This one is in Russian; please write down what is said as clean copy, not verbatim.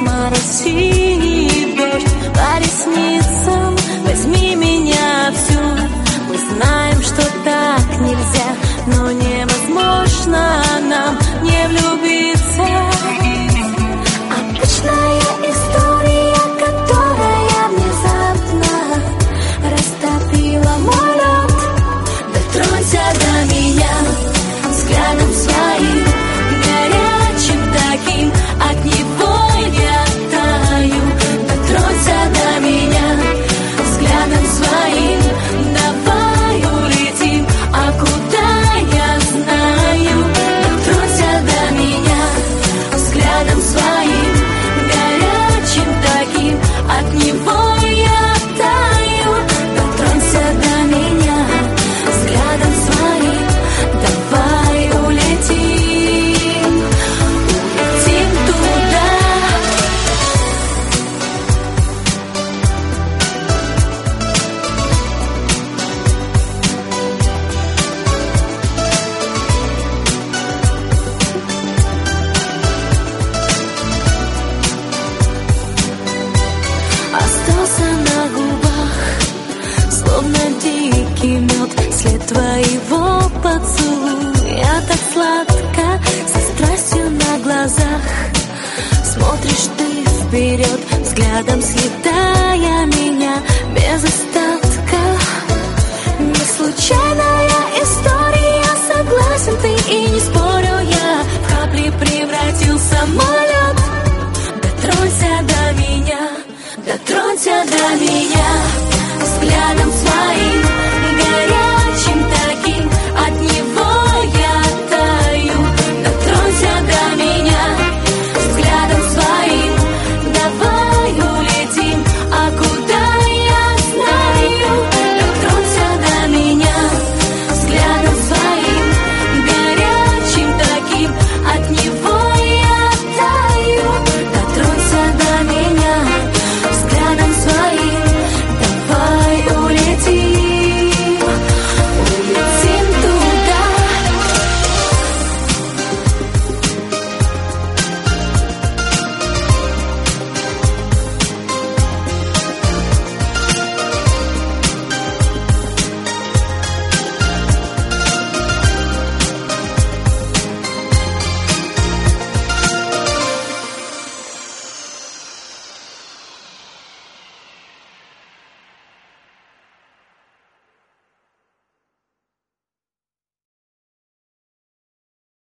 мороз и дождь по ресницам. Возьми меня всю. Мы знаем, что так нельзя, но невозможно нам не влюбиться. Обычная история, которая внезапно растопила мой лед. Дотронься до меня взглядом своим, горячим таким, от него я таю. Дотронься до меня взглядом своим, давай улетим, а куда я знаю. Дотронься до меня взглядом своим, горячим таким, от него я таю. Дотронься до меня взглядом своим, давай улетим, улетим туда. Остался на губах, словно дикий мед, след твоего поцелуя. Так сладко, со страстью на глазах смотришь ты вперед, взглядом съедая меня без остатка. Не случайная история, согласен ты и не спорю я. В капли превратился самолет. Дотронься до меня, дотронься до меня.